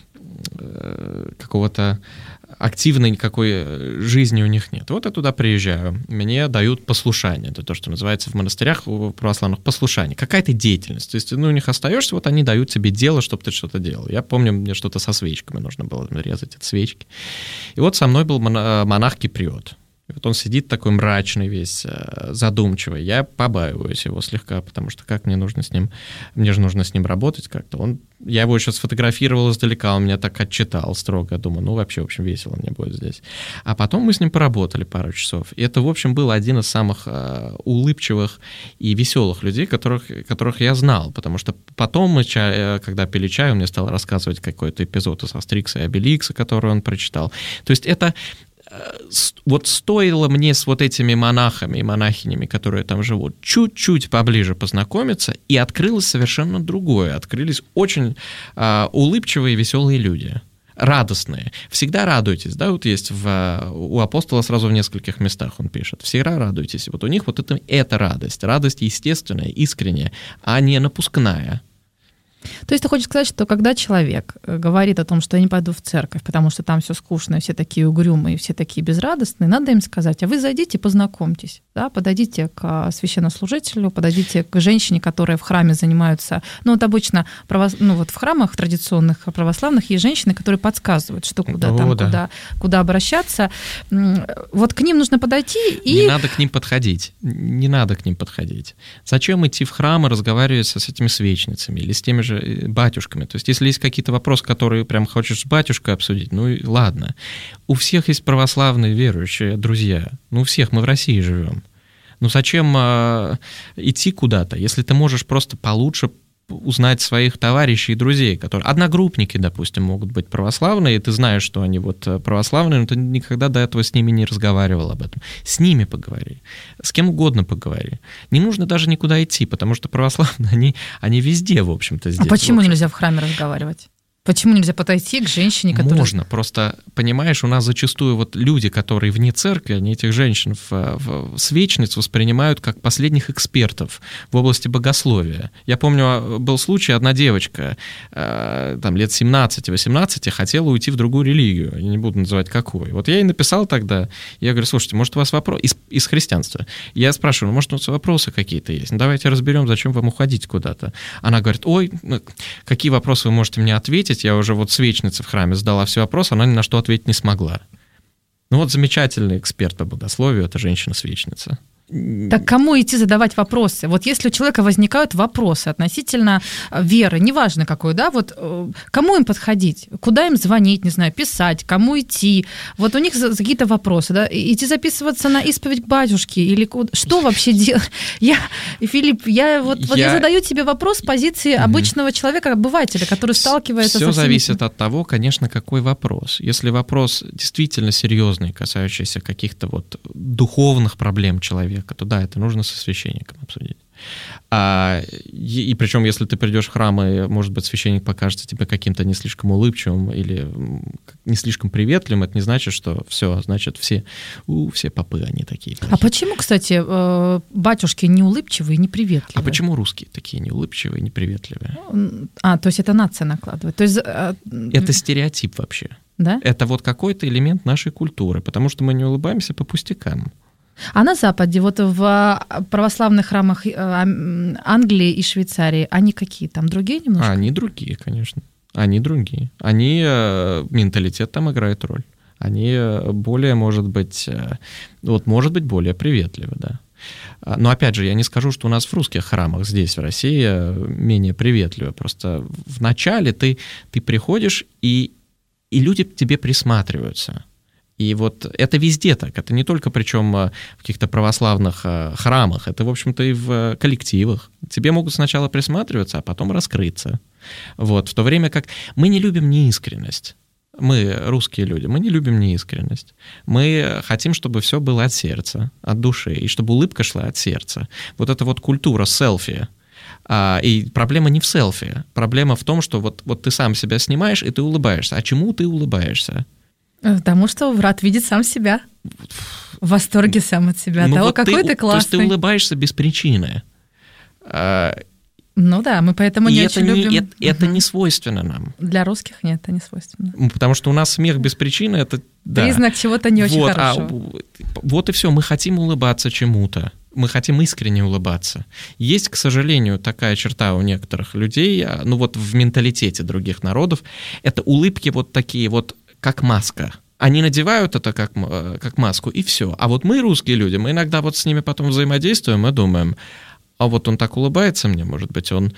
какого-то активной никакой жизни у них нет. Вот я туда приезжаю, мне дают послушание. Это то, что называется в монастырях у православных послушание. Какая-то деятельность. То есть, у них остаешься, вот они дают тебе дело, чтобы ты что-то делал. Я помню, мне что-то со свечками нужно было резать от свечки. И вот со мной был монах-киприот. И вот он сидит такой мрачный весь, задумчивый. Я побаиваюсь его слегка, потому что мне же нужно с ним работать как-то. Я его еще сфотографировал издалека, он меня так отчитал строго. Я думаю, вообще, в общем, весело мне будет здесь. А потом мы с ним поработали пару часов. И это, в общем, был один из самых улыбчивых и веселых людей, которых я знал. Потому что потом когда пили чай, он мне стал рассказывать какой-то эпизод из Астерикса и Обеликса, который он прочитал. То есть это... Вот стоило мне с вот этими монахами и монахинями, которые там живут, чуть-чуть поближе познакомиться, и открылось совершенно другое. Открылись очень улыбчивые и веселые люди. Радостные. Всегда радуйтесь, да, вот есть у апостола сразу в нескольких местах он пишет. Всегда радуйтесь. Вот у них вот это радость. Радость естественная, искренняя, а не напускная. То есть ты хочешь сказать, что когда человек говорит о том, что я не пойду в церковь, потому что там все скучно, все такие угрюмые, все такие безрадостные, надо им сказать: а вы зайдите, познакомьтесь, да, подойдите к священнослужителю, подойдите к женщине, которая в храме занимаются, вот обычно вот в храмах традиционных православных есть женщины, которые подсказывают, что куда обращаться. Вот к ним нужно подойти и... Не надо к ним подходить. Зачем идти в храм и разговаривать с этими свечницами или с теми же батюшками? То есть, если есть какие-то вопросы, которые прям хочешь с батюшкой обсудить, и ладно. У всех есть православные верующие друзья. У всех, мы в России живем. Зачем идти куда-то, если ты можешь просто получше узнать своих товарищей и друзей, которые... Одногруппники, допустим, могут быть православные, и ты знаешь, что они православные, но ты никогда до этого с ними не разговаривал об этом. С ними поговори. С кем угодно поговори. Не нужно даже никуда идти, потому что православные, они везде, в общем-то, здесь. А почему нельзя в храме разговаривать? Почему нельзя подойти к женщине, которая... Можно, просто, понимаешь, у нас зачастую вот люди, которые вне церкви, они этих женщин свечниц воспринимают как последних экспертов в области богословия. Я помню, был случай, одна девочка, там, лет 17-18, хотела уйти в другую религию, я не буду называть какую. Вот я ей написал тогда, я говорю, слушайте, может, у вас вопрос... Из христианства. Я спрашиваю, может, у вас вопросы какие-то есть? Ну, давайте разберем, зачем вам уходить куда-то. Она говорит, ой, какие вопросы вы можете мне ответить? Я уже вот свечнице в храме задала все вопросы, она ни на что ответить не смогла. Ну вот замечательный эксперт по богословию, это женщина-свечница. Так кому идти задавать вопросы? Вот если у человека возникают вопросы относительно веры, неважно какой, да, вот кому им подходить? Куда им звонить, не знаю, писать, кому идти? Вот у них какие-то вопросы, да? Идти записываться на исповедь к батюшке? Или что вообще делать? Филипп, я задаю тебе вопрос с позиции обычного человека, обывателя, который сталкивается со всеми... Все зависит от того, конечно, какой вопрос. Если вопрос действительно серьезный, касающийся каких-то вот духовных проблем человека, то да, это нужно со священником обсудить. И причем, если ты придешь в храм, и, может быть, священник покажется тебе каким-то не слишком улыбчивым или не слишком приветливым, это не значит, что все, значит, все попы, они такие. А почему, кстати, батюшки не улыбчивые и не приветливые? А почему русские такие неулыбчивые и неприветливые? То есть это нация накладывает? То есть... Это стереотип вообще. Да? Это вот какой-то элемент нашей культуры, потому что мы не улыбаемся по пустякам. А на Западе, вот в православных храмах Англии и Швейцарии, они какие там? Другие немножко? Они другие, конечно. Они другие. Менталитет там играет роль. Они более, может быть, более приветливы, да. Но, опять же, я не скажу, что у нас в русских храмах здесь, в России, менее приветливы. Просто вначале ты приходишь, и люди к тебе присматриваются. И вот это везде так, это не только причем в каких-то православных храмах, это, в общем-то, и в коллективах. Тебе могут сначала присматриваться, а потом раскрыться. Вот, в то время как мы не любим неискренность. Мы, русские люди, мы не любим неискренность. Мы хотим, чтобы все было от сердца, от души, и чтобы улыбка шла от сердца. Вот эта вот культура селфи. И проблема не в селфи, проблема в том, что вот ты сам себя снимаешь, и ты улыбаешься. А чему ты улыбаешься? Потому что брат видит сам себя. В восторге сам от себя. Какой ты классный. То есть ты улыбаешься без причины. Ну да, мы поэтому не очень любим. Это не свойственно нам. Для русских нет, это не свойственно. Потому что у нас смех без причины — это... Признак чего-то не очень хорошего. Вот и все, мы хотим улыбаться чему-то. Мы хотим искренне улыбаться. Есть, к сожалению, такая черта у некоторых людей, в менталитете других народов, это улыбки вот такие вот, как маска. Они надевают это как маску, и все. А вот мы, русские люди, мы иногда вот с ними потом взаимодействуем и думаем, а вот он так улыбается мне, может быть, он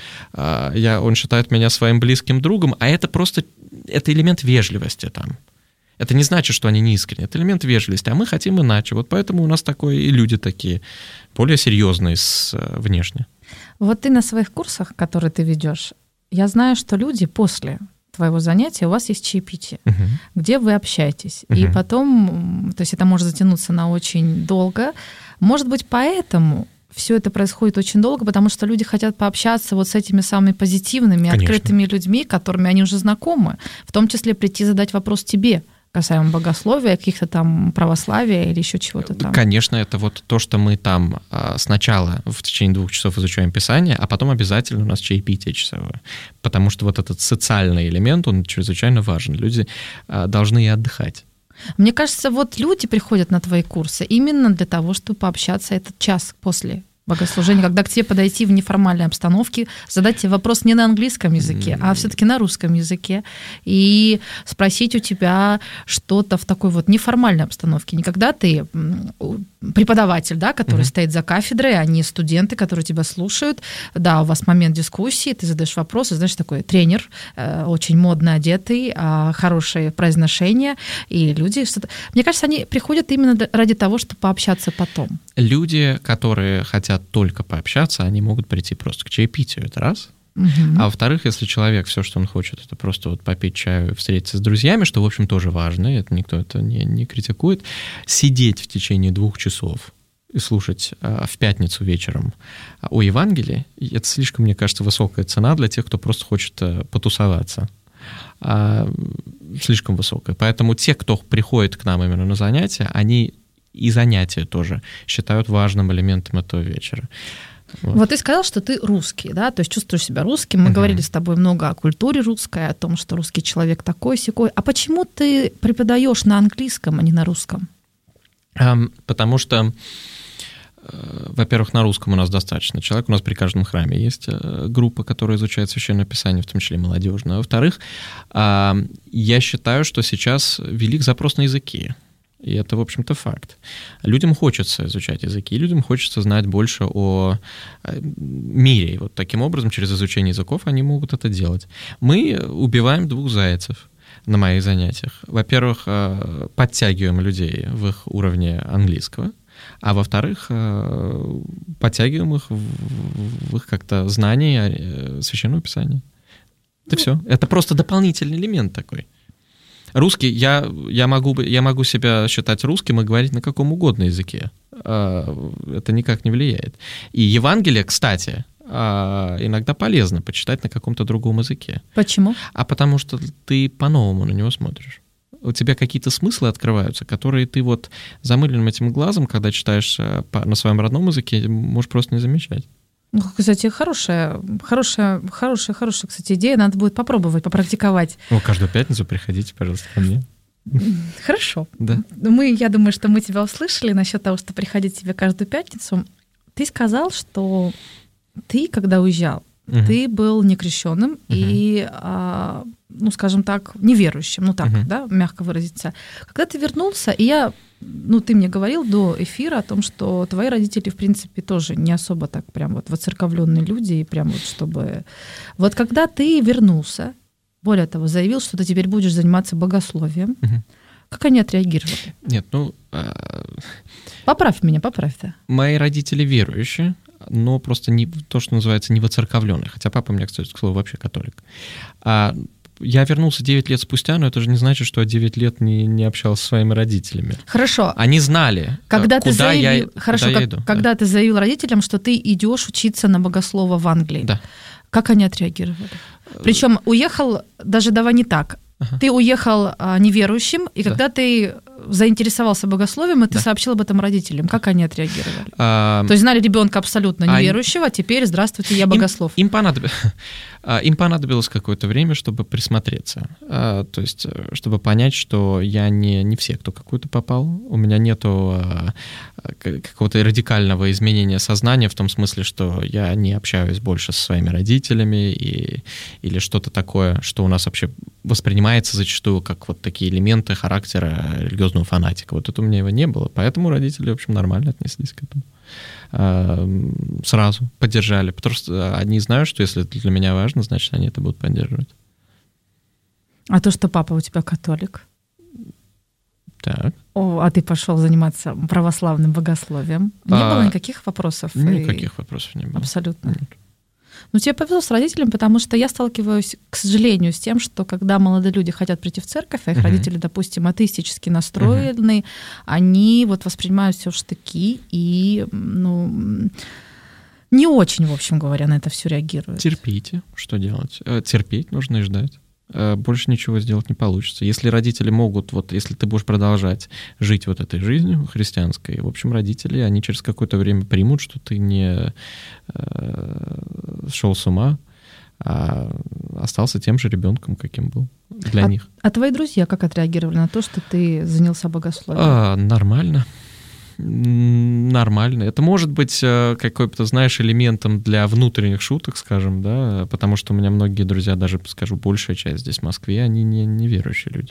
считает меня своим близким другом, а это просто элемент вежливости там. Это не значит, что они не искренне, это элемент вежливости, а мы хотим иначе. Вот поэтому у нас и люди такие, более серьезные внешне. Вот ты на своих курсах, которые ты ведешь, я знаю, что люди после твоего занятия, у вас есть чаепитие, где вы общаетесь. И потом, то есть это может затянуться на очень долго. Может быть, поэтому все это происходит очень долго, потому что люди хотят пообщаться вот с этими самыми позитивными, открытыми людьми, которыми они уже знакомы, в том числе прийти задать вопрос тебе, касаемо богословия, каких-то там православия или еще чего-то там. Конечно, это вот то, что мы там сначала в течение 2 часов изучаем Писание, а потом обязательно у нас чаепитие часовое. Потому что вот этот социальный элемент, он чрезвычайно важен. Люди должны и отдыхать. Мне кажется, вот люди приходят на твои курсы именно для того, чтобы пообщаться этот час после богослужения, когда к тебе подойти в неформальной обстановке, задать тебе вопрос не на английском языке, а все-таки на русском языке, и спросить у тебя что-то в такой вот неформальной обстановке. Не когда ты преподаватель, да, который стоит за кафедрой, а не студенты, которые тебя слушают. Да, у вас момент дискуссии, ты задаешь вопросы, знаешь, такой тренер, очень модно одетый, хорошее произношение, и люди что-то... Мне кажется, они приходят именно ради того, чтобы пообщаться потом. Люди, которые хотят только пообщаться, они могут прийти просто к чаепитию, это раз. А во-вторых, если человек, все, что он хочет, это просто вот попить чаю, встретиться с друзьями, что, в общем, тоже важно, это никто это не критикует, сидеть в течение 2 часов и слушать в пятницу вечером о Евангелии, это слишком, мне кажется, высокая цена для тех, кто просто хочет потусоваться. слишком высокая. Поэтому те, кто приходит к нам именно на занятия, они и занятия тоже считают важным элементом этого вечера. Вот ты сказал, что ты русский, да, то есть чувствуешь себя русским. Мы говорили с тобой много о культуре русской, о том, что русский человек такой-сякой. А почему ты преподаешь на английском, а не на русском? Потому что, во-первых, на русском у нас достаточно человек. У нас при каждом храме есть группа, которая изучает Священное Писание, в том числе молодежное. Во-вторых, я считаю, что сейчас велик запрос на языки. И это, в общем-то, факт. Людям хочется изучать языки, людям хочется знать больше о мире. И вот таким образом, через изучение языков, они могут это делать. Мы убиваем двух зайцев на моих занятиях. Во-первых, подтягиваем людей в их уровне английского, а во-вторых, подтягиваем их в их как-то знании Священного Писания. Это все. Это просто дополнительный элемент такой. Русский, я могу себя считать русским и говорить на каком угодно языке. Это никак не влияет. И Евангелие, кстати, иногда полезно почитать на каком-то другом языке. Почему? Потому что ты по-новому на него смотришь. У тебя какие-то смыслы открываются, которые ты вот замыленным этим глазом, когда читаешь на своем родном языке, можешь просто не замечать. Ну, кстати, хорошая, кстати, идея. Надо будет попробовать, попрактиковать. Каждую пятницу приходите, пожалуйста, ко мне. Хорошо. Да. Я думаю, что мы тебя услышали насчет того, что приходить тебе каждую пятницу. Ты сказал, что ты, когда уезжал, ты был некрещенным и, скажем так, неверующим, да, мягко выразиться. Когда ты вернулся, и ты мне говорил до эфира о том, что твои родители, в принципе, тоже не особо так прям вот воцерковленные люди, и прям вот чтобы... Вот когда ты вернулся, более того, заявил, что ты теперь будешь заниматься богословием, как они отреагировали? Нет, Поправь меня, поправь-то. Мои родители верующие, но просто не то, что называется, не воцерковленные. Хотя папа у меня, кстати, к слову, вообще католик. Я вернулся 9 лет спустя, но это же не значит, что я 9 лет не общался со своими родителями. Хорошо. Они знали, когда куда я иду. Когда ты заявил родителям, что ты идешь учиться на богослова в Англии, да. Как они отреагировали? Причем уехал, даже давай не так, ты уехал неверующим, и когда ты заинтересовался богословием, и ты сообщил об этом родителям, как они отреагировали? То есть знали ребенка абсолютно неверующего, а теперь здравствуйте, я богослов. Им понадобилось какое-то время, чтобы присмотреться, то есть чтобы понять, что я не в секту какую-то попал, у меня нету какого-то радикального изменения сознания в том смысле, что я не общаюсь больше со своими родителями или что-то такое, что у нас вообще воспринимается зачастую как вот такие элементы характера религиозного фанатика. Вот это у меня его не было, поэтому родители, в общем, нормально отнеслись к этому. Сразу поддержали, потому что они знают, что если это для меня важно, значит, они это будут поддерживать. А то, что папа у тебя католик? Так. А ты пошел заниматься православным богословием? Не было никаких вопросов? Никаких вопросов не было. Абсолютно. Нет. Тебе повезло с родителями, потому что я сталкиваюсь, к сожалению, с тем, что когда молодые люди хотят прийти в церковь, а их родители, допустим, атеистически настроены, они вот воспринимают все в штыки и, не очень, в общем говоря, на это все реагируют. Терпите, что делать? Терпеть нужно и ждать. Больше ничего сделать не получится. Если родители могут, если ты будешь продолжать жить вот этой жизнью христианской, в общем, родители, они через какое-то время примут, что ты не шел с ума, а остался тем же ребенком, каким был для них. А твои друзья как отреагировали на то, что ты занялся богословием? Нормально. Это может быть какой-то, элементом для внутренних шуток, скажем, да, потому что у меня многие друзья, даже, скажу, большая часть здесь в Москве, они не верующие люди.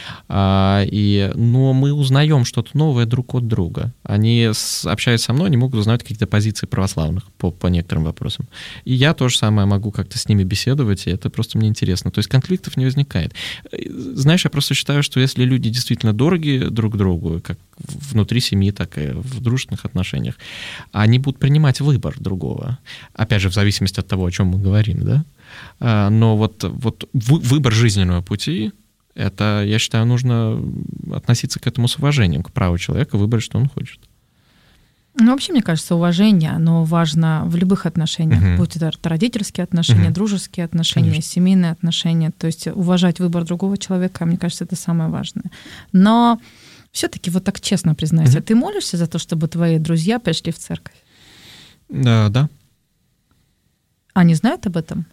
Но мы узнаем что-то новое друг от друга. Они, общаясь со мной, они могут узнать какие-то позиции православных по некоторым вопросам. И я то же самое могу как-то с ними беседовать, и это просто мне интересно. То есть конфликтов не возникает. Знаешь, я просто считаю, что если люди действительно дороги друг другу, как внутри семьи, так и в дружественных отношениях, они будут принимать выбор другого. Опять же, в зависимости от того, о чем мы говорим, да? Но вот выбор жизненного пути, это, я считаю, нужно относиться к этому с уважением, к праву человека выбрать, что он хочет. Ну, вообще, мне кажется, уважение, оно важно в любых отношениях, будь это родительские отношения, дружеские отношения, конечно, семейные отношения. То есть уважать выбор другого человека, мне кажется, это самое важное. Но все-таки вот так честно признайся, ты молишься за то, чтобы твои друзья пришли в церковь? Да. Они знают об этом?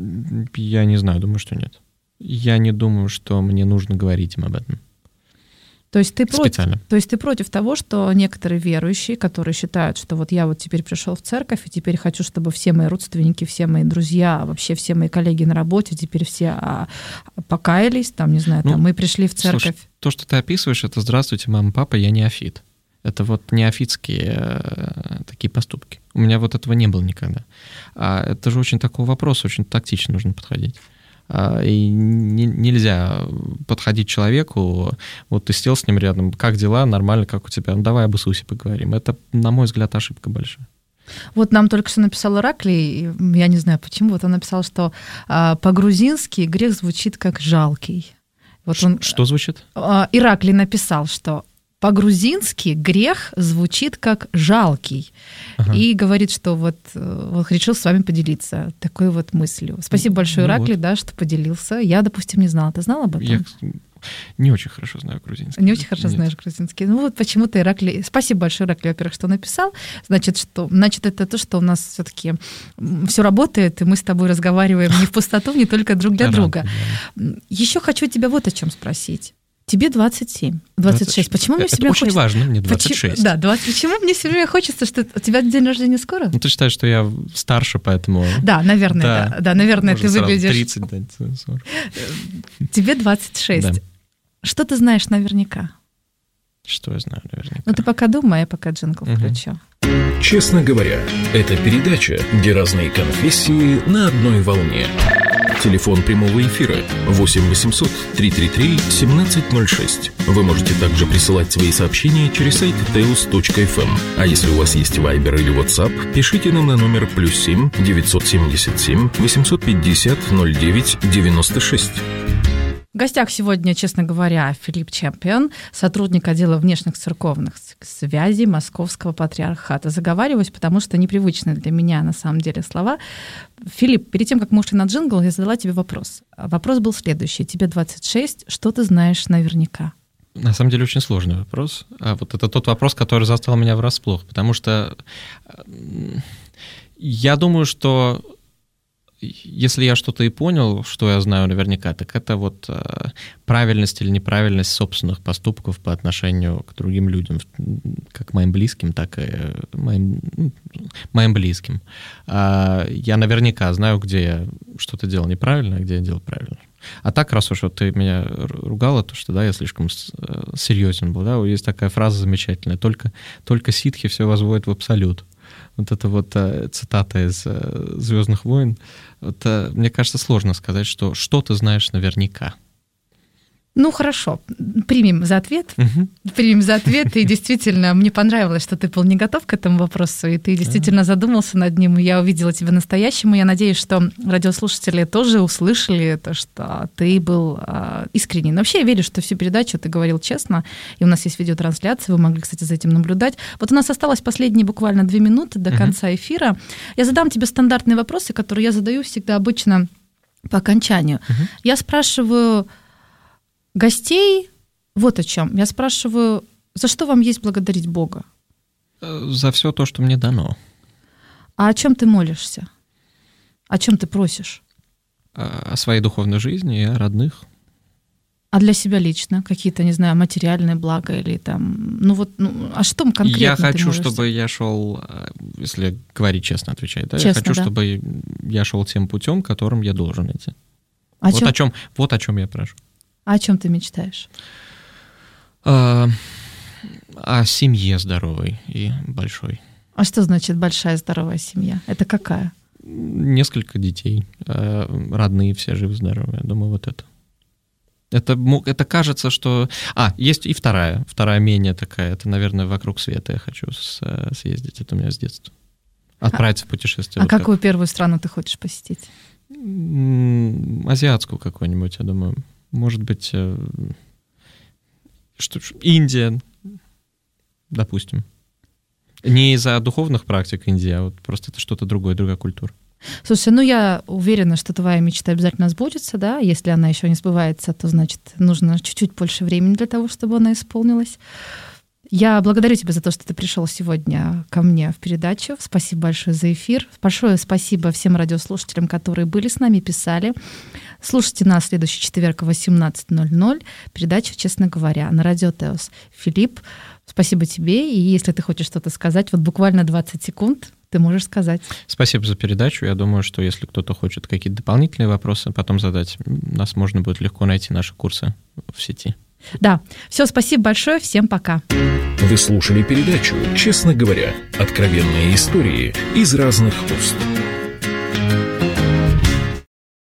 Я не знаю, думаю, что нет. Я не думаю, что мне нужно говорить им об этом. То есть ты против того, что некоторые верующие, которые считают, что вот я вот теперь пришел в церковь, и теперь хочу, чтобы все мои родственники, все мои друзья, вообще все мои коллеги на работе теперь все покаялись, там, не знаю, мы пришли в церковь. Слушай, то, что ты описываешь, это «Здравствуйте, мама, папа, я неофит». Это вот неофитские такие поступки. У меня вот этого не было никогда. Это же очень такой вопрос, очень тактично нужно подходить. И нельзя подходить к человеку, вот ты сел с ним рядом, как дела, нормально, как у тебя, ну давай об Иисусе поговорим. Это, на мой взгляд, ошибка большая. Вот нам только что написал Ираклий, я не знаю почему, вот он написал, что по-грузински грех звучит как «жалкий». Вот что звучит? Ираклий написал, что по-грузински грех звучит как «жалкий». И говорит, что вот решил с вами поделиться такой вот мыслью. Спасибо большое, Ираклий, да, что поделился. Я, допустим, не знала. Ты знал об этом? Я не очень хорошо знаю грузинский. Не очень хорошо знаешь грузинский. Ну вот почему-то Ираклий... Спасибо большое, Ираклий, во-первых, что написал. Значит, это то, что у нас все-таки все работает, и мы с тобой разговариваем не в пустоту, не только друг для друга. Еще хочу тебя вот о чем спросить. Тебе 27, 26. Почему мне все время очень важно, мне 26. Да, 20. Почему мне все время хочется, что у тебя день рождения скоро? Ну, ты считаешь, что я старше, поэтому... Да, наверное, да. Наверное, ты выглядишь... 30, да, 40. Тебе 26. Да. Что ты знаешь наверняка? Что я знаю наверняка? Ну, ты пока думай, я пока джингл включу. Честно говоря, это передача, где разные конфессии на одной волне. Телефон прямого эфира 8 800 333 1706. Вы можете также присылать свои сообщения через сайт teos.fm. А если у вас есть Viber или WhatsApp, пишите нам на номер +7 977 850 09 96. В гостях сегодня, честно говоря, Филипп Чемпион, сотрудник отдела внешних церковных связей Московского патриархата. Заговариваюсь, потому что непривычные для меня на самом деле слова. Филипп, перед тем, как мы ушли на джингл, я задала тебе вопрос. Вопрос был следующий. Тебе 26, что ты знаешь наверняка? На самом деле очень сложный вопрос. А вот это тот вопрос, который застал меня врасплох, потому что я думаю, что если я что-то и понял, что я знаю наверняка, так это вот правильность или неправильность собственных поступков по отношению к другим людям, как моим близким, так и моим близким. Я наверняка знаю, где я что-то делал неправильно, а где я делал правильно. А так, раз уж вот ты меня ругала, то что, да, я слишком серьезен был, да, есть такая фраза замечательная: только ситхи все возводят в абсолют. Вот это вот цитата из «Звездных войн». Вот, мне кажется, сложно сказать, что ты знаешь наверняка. Ну, хорошо, примем за ответ. Примем за ответ. И действительно, мне понравилось, что ты был не готов к этому вопросу, и ты действительно задумался над ним, и я увидела тебя настоящему. Я надеюсь, что радиослушатели тоже услышали то, что ты был искренний. Но вообще я верю, что всю передачу ты говорил честно, и у нас есть видеотрансляция, вы могли, кстати, за этим наблюдать. Вот у нас осталось последние буквально 2 минуты до конца эфира. Я задам тебе стандартные вопросы, которые я задаю всегда обычно по окончанию. Я спрашиваю гостей вот о чем. Я спрашиваю, за что вам есть благодарить Бога? За все то, что мне дано. А о чем ты молишься? О чем ты просишь? О своей духовной жизни и о родных. А для себя лично? Какие-то, не знаю, материальные блага или там... а что конкретно я ты хочу, молишься? Чтобы я шел, если говорить честно, отвечать, да? Честно, я хочу, да. чтобы я шел тем путем, которым я должен идти. Вот о чем я прошу. А о чем ты мечтаешь? О семье здоровой и большой. А что значит большая здоровая семья? Это какая? Несколько детей, родные все живы-здоровы. Я думаю, вот это. Это кажется, что... есть и вторая менее такая. Это, наверное, вокруг света я хочу съездить. Это у меня с детства. Отправиться в путешествие. А какую первую страну ты хочешь посетить? Азиатскую какую-нибудь, я думаю. Может быть, Индия, допустим. Не из-за духовных практик Индии, а вот просто это что-то другое, другая культура. Слушай, я уверена, что твоя мечта обязательно сбудется, да? Если она еще не сбывается, то, значит, нужно чуть-чуть больше времени для того, чтобы она исполнилась. Я благодарю тебя за то, что ты пришел сегодня ко мне в передачу. Спасибо большое за эфир. Большое спасибо всем радиослушателям, которые были с нами, писали. Слушайте нас в следующий четверг в 18:00. Передача «Честно говоря» на радио Теос. Филипп, спасибо тебе. И если ты хочешь что-то сказать, вот буквально 20 секунд ты можешь сказать. Спасибо за передачу. Я думаю, что если кто-то хочет какие-то дополнительные вопросы потом задать, нас можно будет легко найти, наши курсы в сети. Да, все, спасибо большое, всем пока. Вы слушали передачу «Честно говоря», откровенные истории из разных уст.